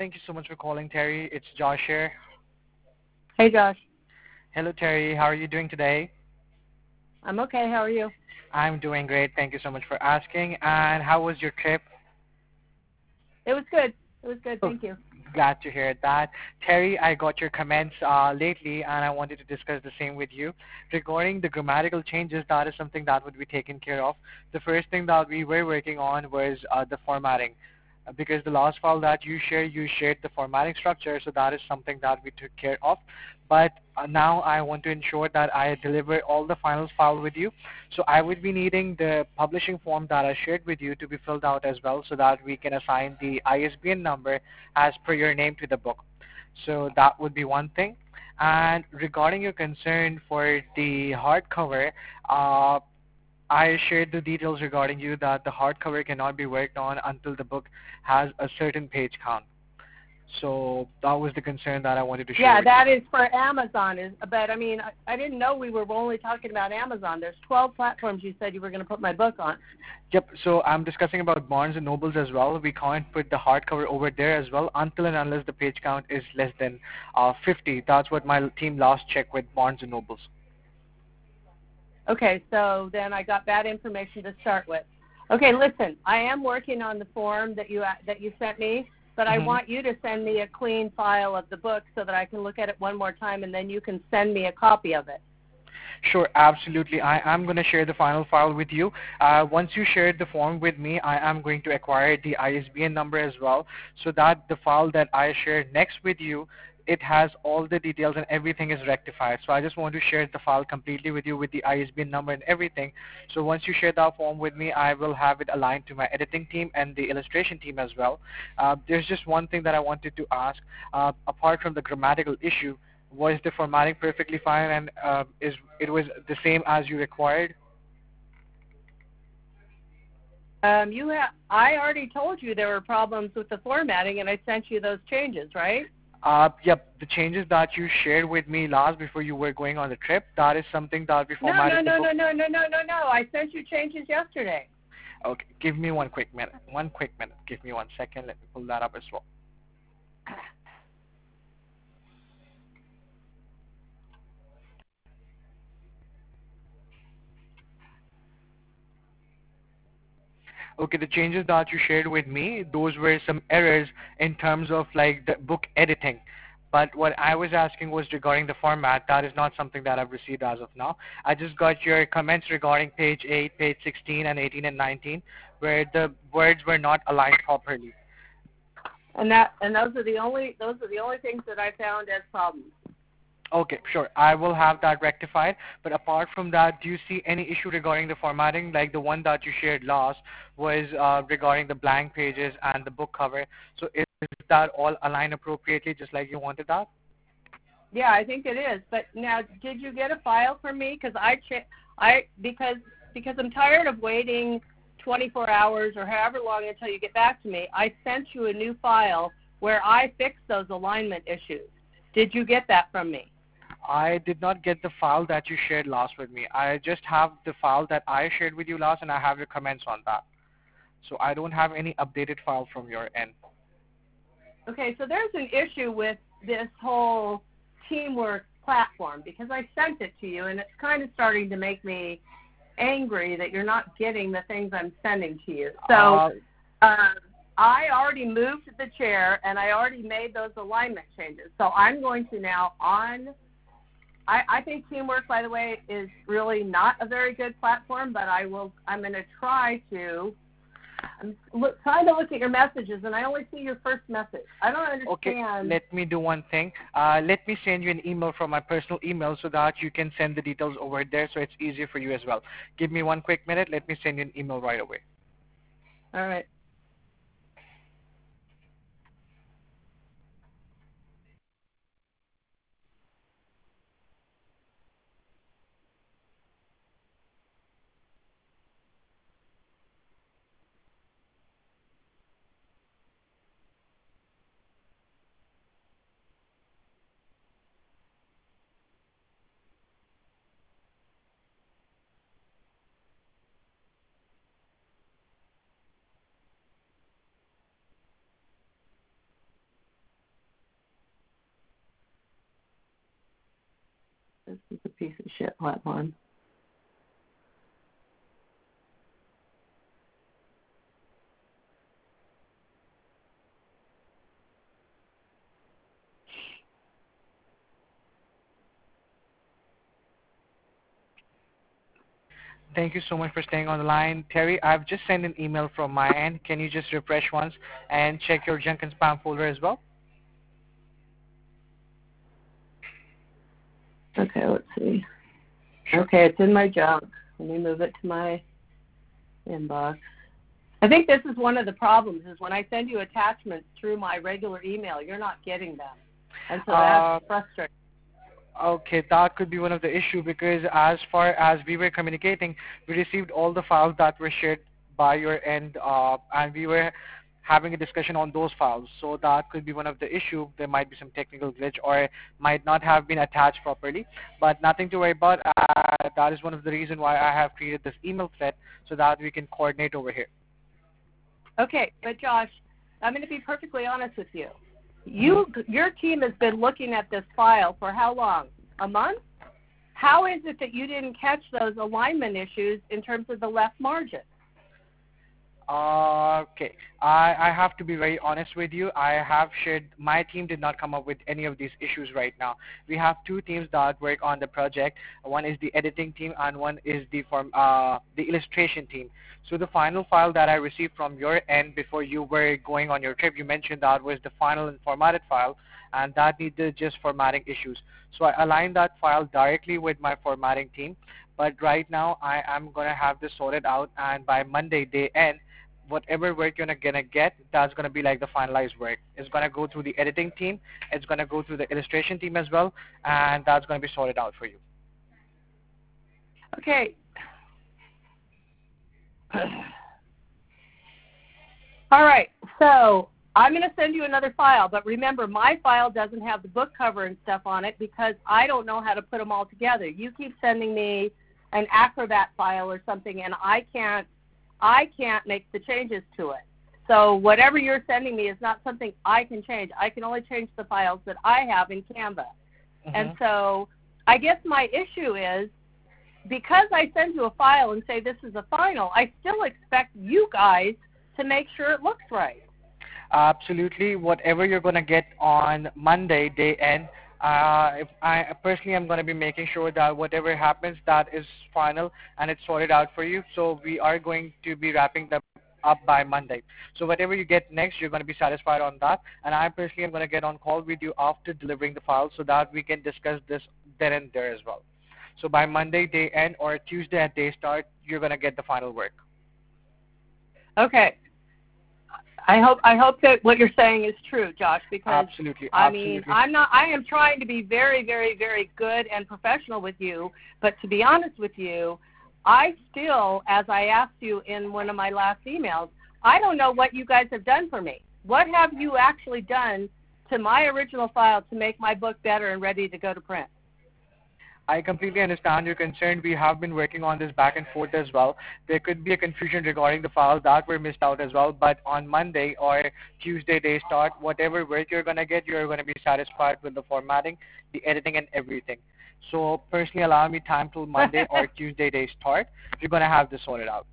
Thank you so much for calling, Terry. It's Josh here. Hey, Josh. Hello, Terry. How are you doing today? I'm okay. How are you? I'm doing great. Thank you so much for asking. And how was your trip? It was good. It was good. Oh, Thank you. glad to hear that. Terry, I got your comments lately, and I wanted to discuss the same with you. Regarding the grammatical changes, that is something that would be taken care of. The first thing that we were working on was the formatting. Because the last file that you shared the formatting structure, so that is something that we took care of. But now I want to ensure that I deliver all the final file with you. So I would be needing the publishing form that I shared with you to be filled out as well, so that we can assign the ISBN number as per your name to the book. So that would be one thing. And regarding your concern for the hardcover, I shared the details regarding you that the hardcover cannot be worked on until the book has a certain page count. So that was the concern that I wanted to share Yeah, with you. that is for Amazon. But I mean, I didn't know we were only talking about Amazon. There's 12 platforms you said you were going to put my book on. Yep, so I'm discussing about Barnes& and Nobles as well. We can't put the hardcover over there as well until and unless the page count is less than 50. That's what my team last checked with Barnes& and Nobles. Okay, so then I got bad information to start with. Okay, listen, I am working on the form that you sent me, but I Hmm. want you to send me a clean file of the book so that I can look at it one more time, and then you can send me a copy of it. Sure, absolutely. I am going to share the final file with you. Once you share the form with me, I am going to acquire the ISBN number as well, so that the file that I share next with you, it has all the details and everything is rectified. So I just want to share the file completely with you with the ISBN number and everything. So once you share that form with me, I will have it aligned to my editing team and the illustration team as well. There's just one thing that I wanted to ask. Apart from the grammatical issue, was the formatting perfectly fine and is it was the same as you required? I already told you there were problems with the formatting, and I sent you those changes, right? Yep, the changes that you shared with me last before you were going on the trip, that is something that we No, no, formatted the no, book. no, no, no, no, no, no. I sent you changes yesterday. Okay, give me one quick minute. One quick minute. Give me 1 second. Let me pull that up as well. Okay, the changes that you shared with me, those were some errors in terms of like the book editing. But what I was asking was regarding the format. That is not something that I've received as of now. I just got your comments regarding page 8, page 16, and 18 and 19, where the words were not aligned properly. And those are the only things that I found as problems. Okay, sure. I will have that rectified. But apart from that, do you see any issue regarding the formatting? Like the one that you shared last was regarding the blank pages and the book cover. So is that all aligned appropriately, just like you wanted that? Yeah, I think it is. But now, did you get a file from me? Because because I'm tired of waiting 24 hours or however long until you get back to me. I sent you a new file where I fixed those alignment issues. Did you get that from me? I did not get the file that you shared last with me. I just have the file that I shared with you last, and I have your comments on that. So I don't have any updated file from your end. Okay, so there's an issue with this whole teamwork platform because I sent it to you, and it's kind of starting to make me angry that you're not getting the things I'm sending to you. So Uh, um, I already moved the chair, and I already made those alignment changes. So I'm going to now I think Teamwork, by the way, is really not a very good platform, but I'm going to try to. Trying to look at your messages, and I only see your first message. I don't Okay, understand. let me do one thing. Let me send you an email from my personal email so that you can send the details over there so it's easier for you as well. Give me one quick minute. Let me send you an email right away. All right. This is a piece of shit one. Thank you so much for staying on the line. Terry, I've just sent an email from my end. Can you just refresh once and check your junk and spam folder as well? Okay, let's see. Sure. Okay, it's in my junk. Let me move it to my inbox. I think this is one of the problems is when I send you attachments through my regular email, you're not getting them. And so that's frustrating. Okay, that could be one of the issue because as far as we were communicating, we received all the files that were shared by your end, and we were having a discussion on those files. So that could be one of the issue. There might be some technical glitch or might not have been attached properly, but nothing to worry about. That is one of the reason why I have created this email thread so that we can coordinate over here. Okay, but Josh, I'm going to be perfectly honest with you. Your team has been looking at this file for how long? A month? How is it that you didn't catch those alignment issues in terms of the left margin? Okay, I have to be very honest with you. I have shared, my team did not come up with any of these issues right now. We have two teams that work on the project. One is the editing team and one is the illustration team. So the final file that I received from your end before you were going on your trip, you mentioned that was the final and formatted file and that needed just formatting issues. So I aligned that file directly with my formatting team. But right now I am going to have this sorted out and by Monday day end, whatever work you're gonna get, that's gonna be like the finalized work. It's gonna go through the editing team, it's gonna go through the illustration team as well, and that's gonna be sorted out for you. Okay. All right. So I'm going to send you another file, but remember, my file doesn't have the book cover and stuff on it because I don't know how to put them all together. You keep sending me an Acrobat file or something, and I can't make the changes to it. So whatever you're sending me is not something I can change. I can only change the files that I have in Canva. And so I guess my issue is because I send you a file and say this is a final, I still expect you guys to make sure it looks right. Absolutely. Whatever you're going to get on Monday, day end, if I personally am going to be making sure that whatever happens, that is final and it's sorted out for you. So we are going to be wrapping them up by Monday. So whatever you get next, you're going to be satisfied on that. And I personally am going to get on call with you after delivering the file so that we can discuss this then and there as well. So by Monday day end or Tuesday at day start, you're going to get the final work. Okay. I hope that what you're saying is true, Josh, because absolutely. I am trying to be very, very, very good and professional with you, but to be honest with you, I still, as I asked you in one of my last emails, I don't know what you guys have done for me. What have you actually done to my original file to make my book better and ready to go to print? I completely understand your concern. We have been working on this back and forth as well. There could be a confusion regarding the files that were missed out as well, but on Monday or Tuesday day start, whatever work you're going to get, you're going to be satisfied with the formatting, the editing, and everything. So personally allow me time till Monday or Tuesday day start. You're going to have this sorted out.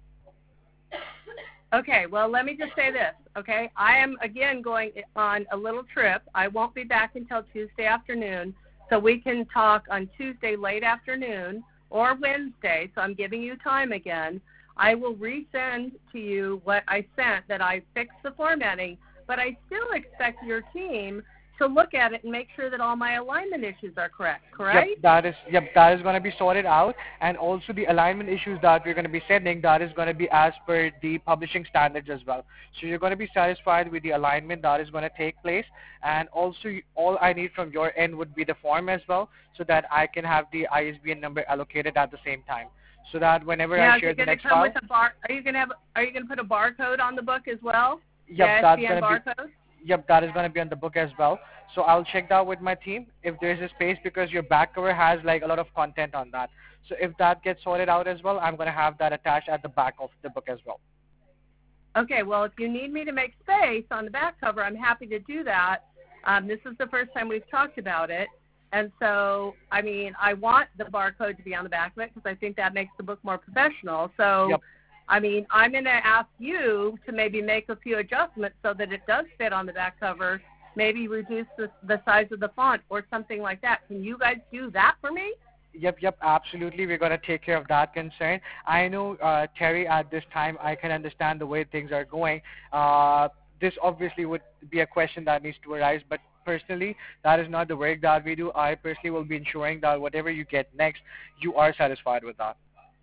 Okay, well, let me just say this, okay? I am, again, going on a little trip. I won't be back until Tuesday afternoon. So we can talk on Tuesday late afternoon or Wednesday, so I'm giving you time again. I will resend to you what I sent that I fixed the formatting, but I still expect your team to look at it and make sure that all my alignment issues are correct, Yep, that is going to be sorted out, and also the alignment issues that we're going to be sending, that is going to be as per the publishing standards as well. So you're going to be satisfied with the alignment that is going to take place, and also all I need from your end would be the form as well, so that I can have the ISBN number allocated at the same time, so that whenever I share the next file. Are you going to put a barcode on the book as well? Yep, that's going to be. Yep, that is going to be on the book as well. So I'll check that with my team if there's a space, because your back cover has like a lot of content on that. So if that gets sorted out as well, I'm going to have that attached at the back of the book as well. Okay, well, if you need me to make space on the back cover, I'm happy to do that. This is the first time we've talked about it. And so, I mean, I want the barcode to be on the back of it because I think that makes the book more professional. So, Yep. I mean, I'm going to ask you to maybe make a few adjustments so that it does fit on the back cover, maybe reduce the size of the font or something like that. Can you guys do that for me? Yep, absolutely. We're going to take care of that concern. I know, Terry, at this time, I can understand the way things are going. This obviously would be a question that needs to arise, but personally, that is not the work that we do. I personally will be ensuring that whatever you get next, you are satisfied with that.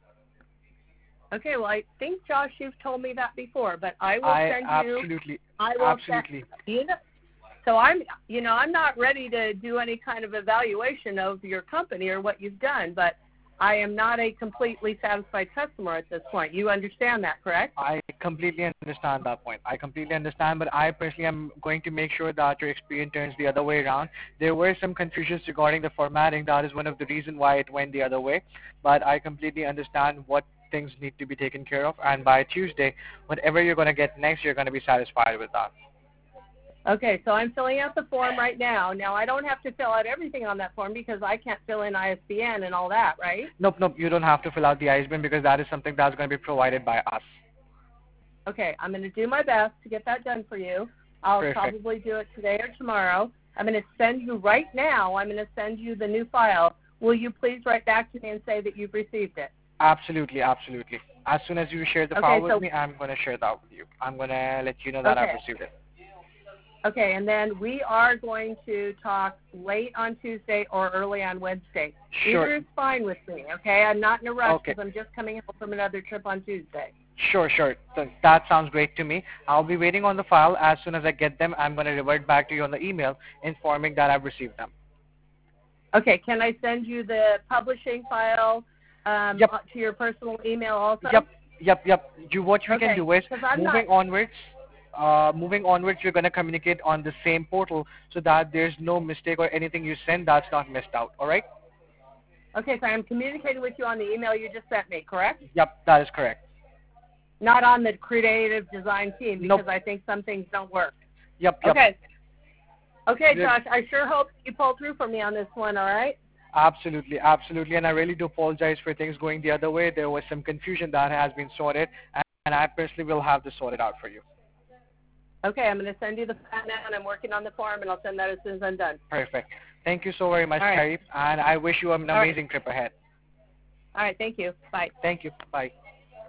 Okay, well, I think, Josh, you've told me that before, but I will I send you. absolutely, I will absolutely. You know, so I'm not ready to do any kind of evaluation of your company or what you've done, but I am not a completely satisfied customer at this point. You understand that, correct? I completely understand that point. I completely understand, but I personally am going to make sure that your experience turns the other way around. There were some confusions regarding the formatting. That is one of the reasons why it went the other way. But I completely understand what things need to be taken care of, and by Tuesday, whatever you're going to get next, you're going to be satisfied with that. Okay, so I'm filling out the form right now. Now, I don't have to fill out everything on that form because I can't fill in ISBN and all that, right? Nope, you don't have to fill out the ISBN because that is something that's going to be provided by us. Okay, I'm going to do my best to get that done for you. I'll Perfect. probably do it today or tomorrow. I'm going to send you right now, I'm going to send you the new file. Will you please write back to me and say that you've received it? Absolutely. As soon as you share the file with me, I'm going to share that with you. I'm going to let you know that I've received it. Okay, and then we are going to talk late on Tuesday or early on Wednesday. Sure. Either is fine with me, okay? I'm not in a rush Okay. because I'm just coming home from another trip on Tuesday. Sure. So that sounds great to me. I'll be waiting on the file. As soon as I get them, I'm going to revert back to you on the email informing that I've received them. Okay, can I send you the publishing file Yep. to your personal email also? Yep. What we can do is, 'cause I'm moving onwards, you're going to communicate on the same portal so that there's no mistake or anything you send that's not missed out, all right? Okay, so I'm communicating with you on the email you just sent me, correct? Yep, that is correct. Not on the creative design team because Nope. I think some things don't work. Yep. Okay, Josh, I sure hope you pull through for me on this one, all right? Absolutely, and I really do apologize for things going the other way. There was some confusion that has been sorted, and I personally will have this sorted out for you. Okay, I'm going to send you the file now, and I'm working on the form, and I'll send that as soon as I'm done. Perfect. Thank you so very much, All right. Terry, and I wish you an amazing trip ahead. All right, thank you. Bye. Thank you. Bye.